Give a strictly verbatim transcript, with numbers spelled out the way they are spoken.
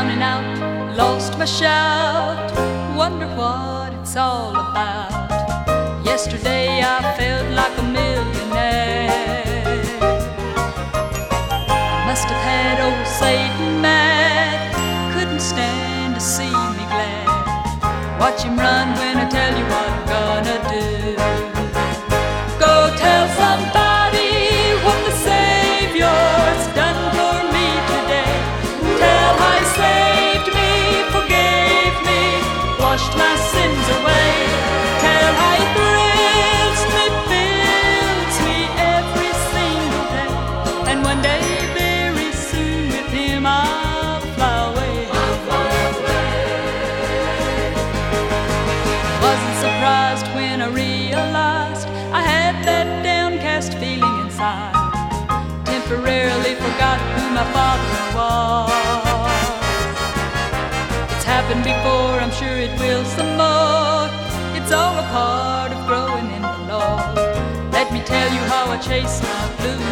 down and out, lost my shout, wonder what it's all about. Yesterday I felt like a millionaire. I must have had old Satan mad, couldn't stand to see me glad. Watch him run when I tell you what I'm gonna do. Go tell somebody what the Savior's done for me today. Tell how he saved me, forgave me, washed my sins away. Tell how he thrills me, fills me every single day. And one day very soon with him I'll fly away. I'll fly away. Wasn't surprised when I realized I had that downcast feeling inside. Temporarily forgot who my father was. It's happened before, I'm sure it will some more. It's all a part of growing in the Lord. Let me tell you how I chase my blues.